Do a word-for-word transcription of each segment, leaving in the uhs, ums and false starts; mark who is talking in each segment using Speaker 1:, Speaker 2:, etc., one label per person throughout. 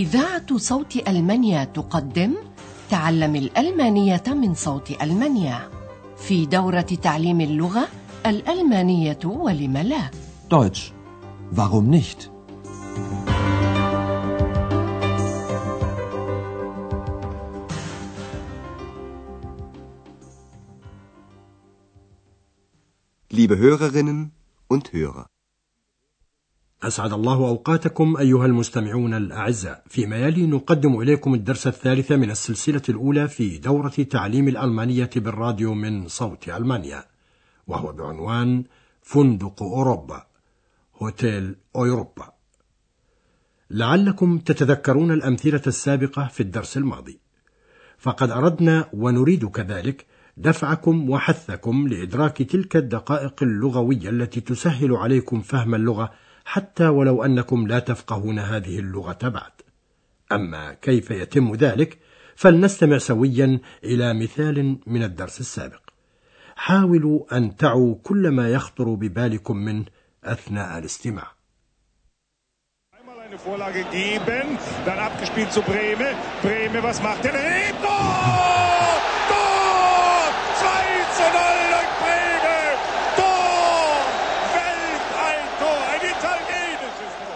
Speaker 1: إذاعة صوت ألمانيا تقدم تعلم الألمانية من صوت ألمانيا في دورة تعليم اللغة الألمانية ولم لا.
Speaker 2: Deutsch. Warum nicht?
Speaker 3: Liebe Hörerinnen und Hörer.
Speaker 4: أسعد الله أوقاتكم أيها المستمعون الأعزاء. فيما يلي نقدم إليكم الدرس الثالث من السلسلة الأولى في دورة تعليم الألمانية بالراديو من صوت ألمانيا، وهو بعنوان فندق أوروبا، هوتيل أوروبا. لعلكم تتذكرون الأمثلة السابقة في الدرس الماضي، فقد أردنا ونريد كذلك دفعكم وحثكم لإدراك تلك الدقائق اللغوية التي تسهل عليكم فهم اللغة حتى ولو أنكم لا تفقهون هذه اللغة بعد. أما كيف يتم ذلك فلنستمع سويا إلى مثال من الدرس السابق. حاولوا أن تعوا كل ما يخطر ببالكم منه أثناء الاستماع.
Speaker 5: Eine Vorlage geben, dann abgespielt zu Brehme. Brehme, was macht er? Tor! Tor! zwei zu null durch Brehme! Tor! Weltalltor! Ein italienisches Tor!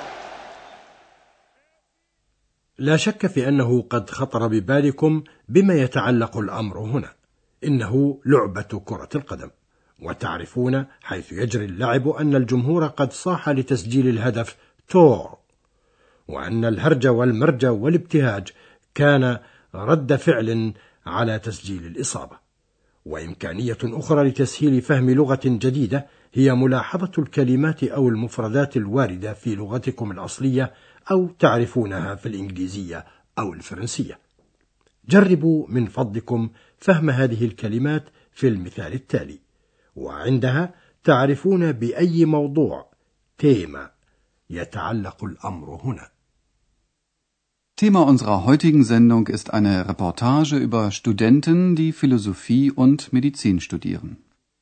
Speaker 4: لا شك في أنه قد خطر ببالكم بما يتعلق الأمر هنا. إنه لعبة كرة القدم، وتعرفون حيث يجري اللعب أن الجمهور قد صاح لتسجيل الهدف تور، وأن الهرج والمرج والابتهاج كان رد فعل على تسجيل الإصابة. وإمكانية أخرى لتسهيل فهم لغة جديدة هي ملاحظة الكلمات أو المفردات الواردة في لغتكم الأصلية أو تعرفونها في الإنجليزية أو الفرنسية. جربوا من فضلكم فهم هذه الكلمات في المثال التالي، وعندها تعرفون بأي موضوع تيما يتعلق الأمر هنا.
Speaker 6: Thema unserer heutigen Sendung ist eine Reportage über Studenten, die Philosophie und Medizin studieren.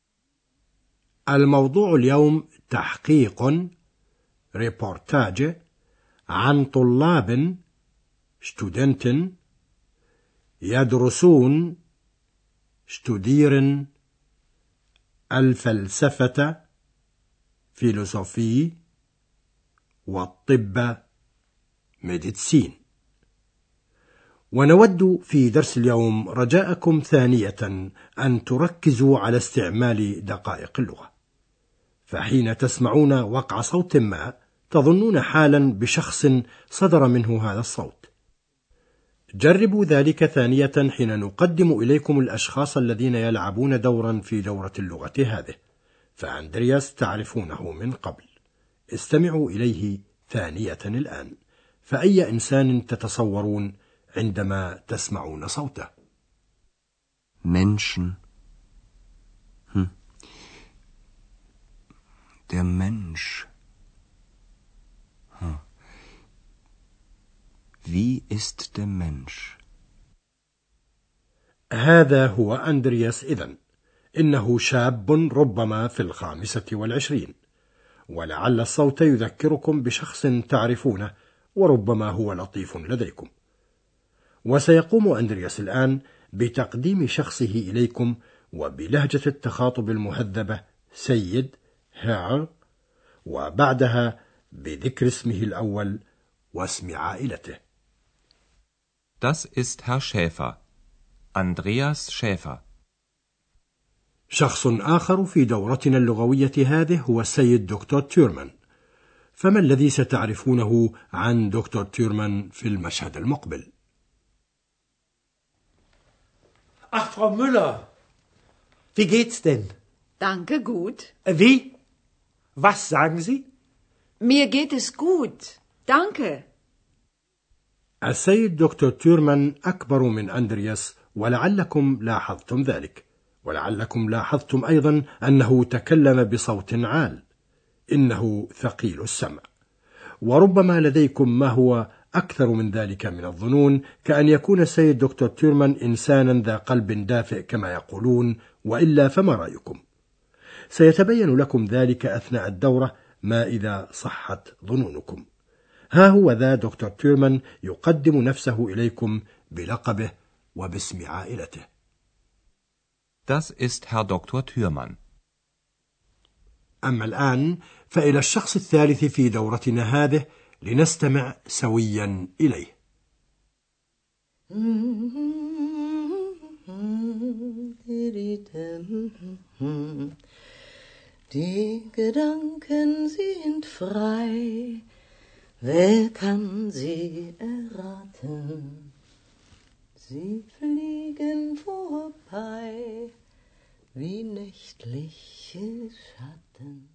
Speaker 4: الموضوع اليوم تحقيق ريبورتاج عن طلاب Studenten يدرسون studieren الفلسفة فيلوسوفي والطب ميديسين. ونود في درس اليوم رجاءكم ثانية أن تركزوا على استعمال دقائق اللغة، فحين تسمعون وقع صوت ما تظنون حالا بشخص صدر منه هذا الصوت. جربوا ذلك ثانية حين نقدم إليكم الأشخاص الذين يلعبون دورا في دورة اللغة هذه، فأندرياس تعرفونه من قبل. استمعوا إليه ثانية الآن، فأي إنسان تتصورون عندما تسمعون صوته؟
Speaker 3: Menschen. Hm. Der Mensch. Hm. Wie ist der Mensch?
Speaker 4: هذا هو أندرياس إذن. إنه شاب ربما في الخامسة والعشرين، ولعل الصوت يذكركم بشخص تعرفونه، وربما هو لطيف لديكم. وسيقوم أندرياس الآن بتقديم شخصه إليكم وبلهجة التخاطب المهذبة سيد هير، وبعدها بذكر اسمه الأول واسم عائلته.
Speaker 7: Das ist Herr Schäfer. Andreas Schäfer.
Speaker 4: شخص آخر في دورتنا اللغوية هذه هو السيد دكتور تيرمان. فما الذي ستعرفونه عن دكتور تيرمان في المشهد المقبل؟
Speaker 8: Ach, Frau Müller, wie geht's denn?
Speaker 9: Danke, gut.
Speaker 8: Wie? Was sagen Sie?
Speaker 9: Mir geht es gut. Danke.
Speaker 4: السيد دكتور تيرمان أكبر من أندرياس، ولعلكم لاحظتم ذلك، ولعلكم لاحظتم أيضا أنه تكلم بصوت عال. إنه ثقيل السمع، وربما لديكم ما هو أكثر من ذلك من الظنون، كأن يكون السيد دكتور تيرمان إنسانا ذا قلب دافئ كما يقولون، وإلا فما رأيكم؟ سيتبين لكم ذلك أثناء الدورة، ما إذا صحت ظنونكم. ها هو ذا دكتور تيرمان يقدم نفسه إليكم بلقبه وباسم عائلته.
Speaker 7: Das ist Herr Doktor Thürmann.
Speaker 4: أما الآن فإلى الشخص الثالث في دورتنا هذه لنستمع سويا إليه.
Speaker 10: Die Gedanken sind frei, wer kann sie erraten? Sie fliegen vorbei wie nächtliche Schatten.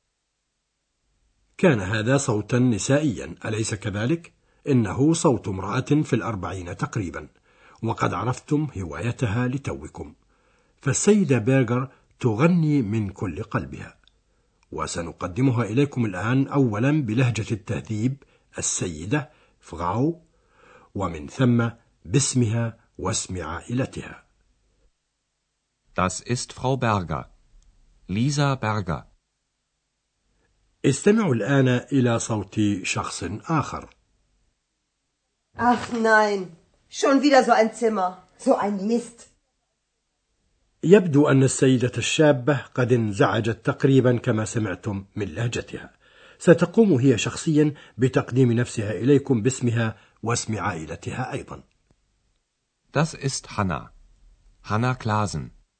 Speaker 4: كان هذا صوتا نسائيا، أليس كذلك؟ إنه صوت امرأة في الأربعين تقريبا، وقد عرفتم هوايتها لتوكم. فالسيدة بيرغر تغني من كل قلبها، وسنقدمها إليكم الآن أولا بلهجة التهذيب السيدة فغاو، ومن ثم باسمها واسم عائلتها.
Speaker 7: Das ist Frau Berger. Lisa Berger.
Speaker 4: استمعوا الآن إلى صوت شخص آخر.
Speaker 11: Ach nein, schon wieder so ein Zimmer, so ein Mist.
Speaker 4: يبدو أن السيدة الشابة قد انزعجت تقريبا كما سمعتم من لهجتها. ستقوم هي شخصيا بتقديم نفسها إليكم باسمها واسم عائلتها أيضا.
Speaker 7: Das ist Hanna. Hanna Klasen.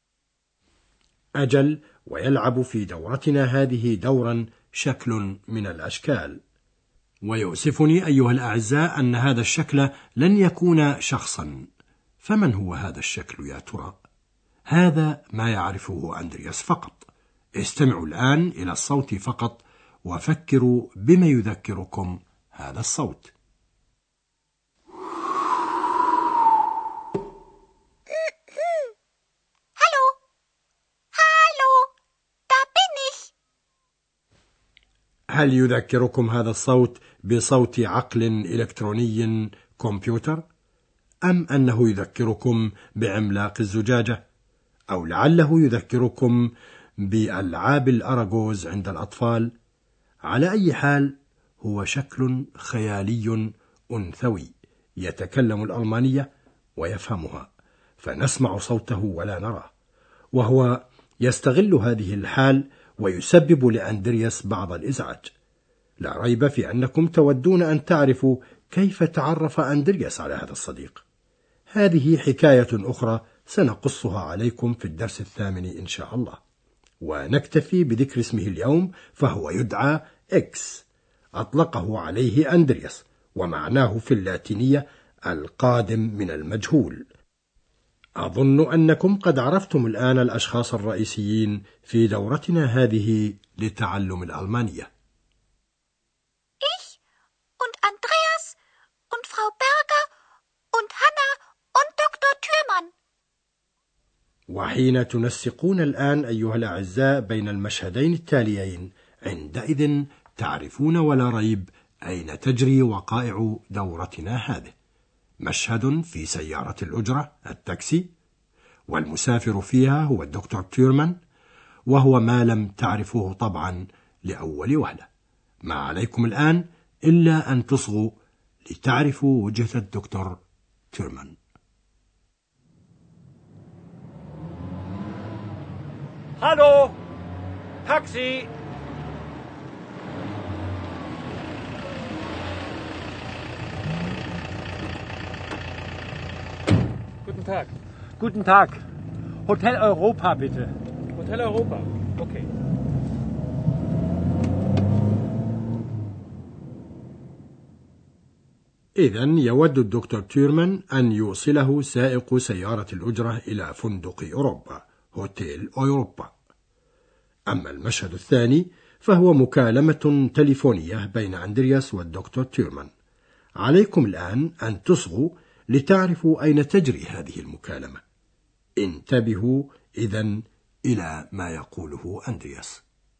Speaker 4: أجل، ويلعب في دورتنا هذه دورا شكل من الأشكال. ويؤسفني أيها الأعزاء أن هذا الشكل لن يكون شخصا. فمن هو هذا الشكل يا ترى؟ هذا ما يعرفه أندرياس فقط. استمعوا الآن إلى الصوت فقط وفكروا بما يذكركم هذا الصوت. هل يذكركم هذا الصوت بصوت عقل إلكتروني كمبيوتر؟ أم أنه يذكركم بعملاق الزجاجة؟ أو لعله يذكركم بألعاب الأراجوز عند الأطفال؟ على أي حال هو شكل خيالي أنثوي يتكلم الألمانية ويفهمها، فنسمع صوته ولا نراه، وهو يستغل هذه الحال ويسبب لأندرياس بعض الإزعاج. لا ريب في أنكم تودون أن تعرفوا كيف تعرف أندرياس على هذا الصديق. هذه حكاية أخرى سنقصها عليكم في الدرس الثامن إن شاء الله، ونكتفي بذكر اسمه اليوم، فهو يدعى إكس، أطلقه عليه أندرياس، ومعناه في اللاتينية القادم من المجهول. أظن أنكم قد عرفتم الآن الأشخاص الرئيسيين في دورتنا هذه لتعلم الألمانية.
Speaker 12: Ich und Andreas und Frau Berger und Hanna und Doktor Thürmann.
Speaker 4: وحين تنسقون الآن أيها الأعزاء بين المشهدين التاليين، عندئذ تعرفون ولا ريب أين تجري وقائع دورتنا هذه. مشهد في سيارة الأجرة التاكسي، والمسافر فيها هو الدكتور تيرمان، وهو ما لم تعرفوه طبعا لأول وهلة. ما عليكم الآن إلا أن تصغوا لتعرفوا وجهة الدكتور تيرمان.
Speaker 8: Hallo, Taxi!
Speaker 13: Guten Tag.
Speaker 8: Guten Tag. Hotel Europa, bitte.
Speaker 13: Hotel Europa. Okay.
Speaker 4: إذن يود الدكتور تيرمان أن يوصله سائق سيارة الأجرة إلى فندق أوروبا، هوتيل أوروبا. أما المشهد الثاني فهو مكالمة تليفونية بين أندرياس والدكتور تيرمان. عليكم الآن أن تصغوا لتعرفوا أين تجري هذه المكالمة. انتبهوا إذن إلى ما يقوله أندرياس.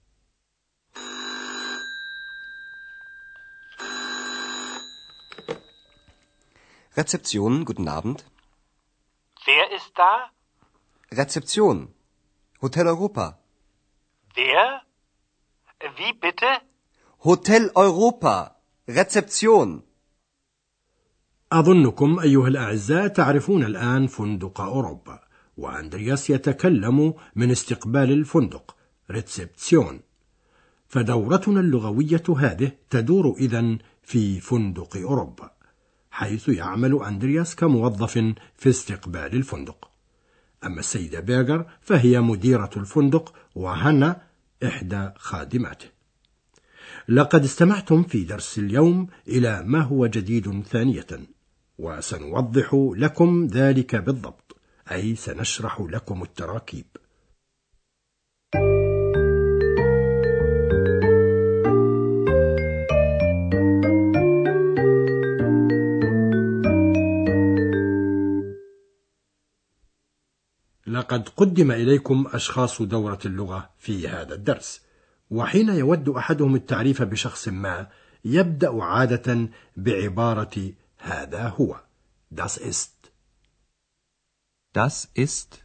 Speaker 3: Rezeption, guten Abend.
Speaker 8: Wer ist da?
Speaker 3: Rezeption. Hotel Europa.
Speaker 8: Wer? Wie bitte?
Speaker 3: Hotel Europa. Rezeption.
Speaker 4: أظنكم أيها الأعزاء تعرفون الآن فندق أوروبا، وأندرياس يتكلم من استقبال الفندق ريتسبسيون، فدورتنا اللغوية هذه تدور إذن في فندق أوروبا، حيث يعمل أندرياس كموظف في استقبال الفندق. أما السيدة بيرغر فهي مديرة الفندق، وهنا إحدى خادماته. لقد استمعتم في درس اليوم إلى ما هو جديد ثانية، وسنوضح لكم ذلك بالضبط، أي سنشرح لكم التراكيب. لقد قدم إليكم أشخاص دورة اللغة في هذا الدرس، وحين يود أحدهم التعريف بشخص ما يبدأ عادة بعبارة هذا هو. Das ist.
Speaker 7: Das ist.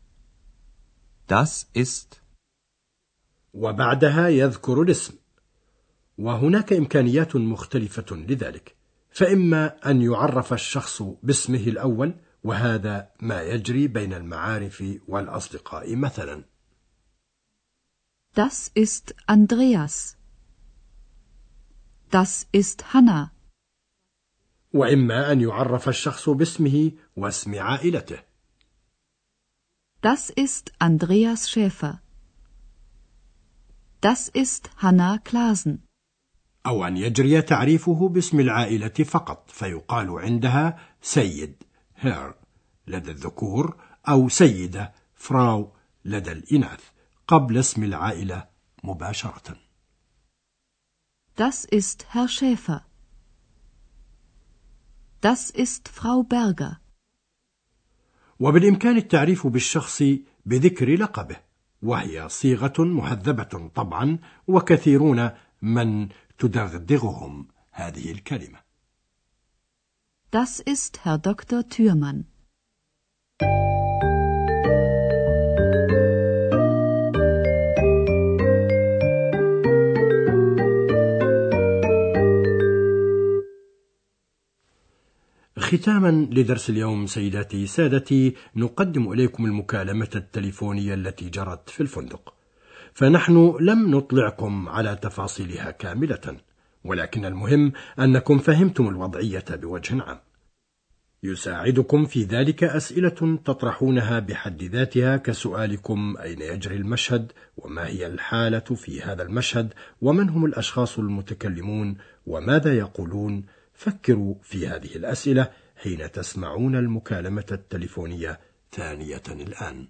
Speaker 7: Das ist.
Speaker 4: وبعدها يذكر الاسم، وهناك إمكانيات مختلفة لذلك، فإما أن يعرف الشخص باسمه الأول، وهذا ما يجري بين المعارف والأصدقاء مثلا.
Speaker 14: Das ist Andreas. Das ist Hanna.
Speaker 4: وإما أن يعرف الشخص باسمه واسم عائلته.
Speaker 14: Das ist Andreas Schäfer. Das ist Hanna Klasen.
Speaker 4: أو أن يجري تعريفه باسم العائلة فقط، فيقال عندها سيد هير لدى الذكور، أو سيدة فراو لدى الإناث، قبل اسم العائلة مباشرة.
Speaker 14: Das ist Herr Schäfer. Das ist Frau Berger.
Speaker 4: وبالإمكان التعريف بالشخص بذكر لقبه، وهي صيغة مهذبة طبعا، وكثيرون من تدغدغهم هذه الكلمة.
Speaker 14: Das ist Herr Doktor Thürmann.
Speaker 4: ختاما لدرس اليوم سيداتي سادتي، نقدم إليكم المكالمة التليفونية التي جرت في الفندق، فنحن لم نطلعكم على تفاصيلها كاملة، ولكن المهم أنكم فهمتم الوضعية بوجه عام. يساعدكم في ذلك أسئلة تطرحونها بحد ذاتها، كسؤالكم أين يجري المشهد، وما هي الحالة في هذا المشهد، ومن هم الأشخاص المتكلمون، وماذا يقولون. فكروا في هذه الأسئلة حين تسمعون المكالمة التليفونية ثانية الآن.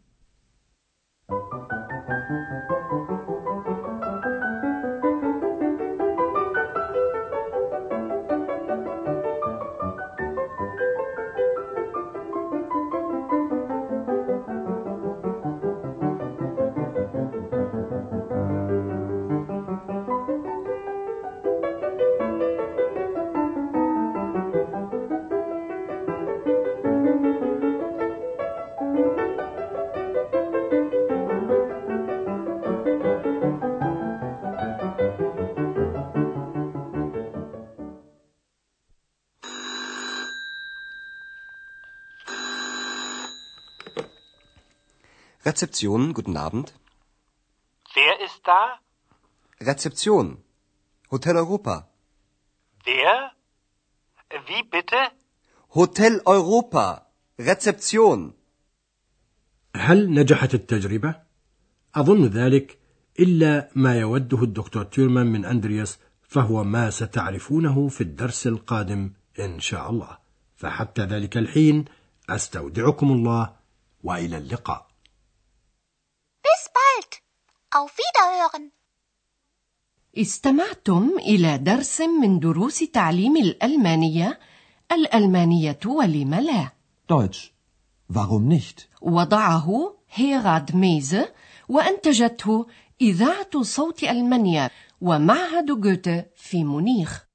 Speaker 3: Rezeption, guten Abend.
Speaker 15: Wer ist da?
Speaker 3: Rezeption. Hotel Europa.
Speaker 15: Wer? Wie bitte?
Speaker 3: Hotel Europa. Rezeption.
Speaker 4: هل نجحت التجربة؟ أظن ذلك، إلا ما يوده الدكتور تيرمان من أندرياس، فهو ما ستعرفونه في الدرس القادم إن شاء الله. فحتى ذلك الحين أستودعكم الله، وإلى اللقاء.
Speaker 12: Bis bald. Auf Wiederhören.
Speaker 1: استمعتم إلى درس من دروس تعليم الألمانية، الألمانية ولم لا.
Speaker 2: Deutsch. Warum nicht?
Speaker 1: وضعه هيراد ميزه، وأنتجته إذاعة صوت ألمانيا ومعهد جوته في مونيخ.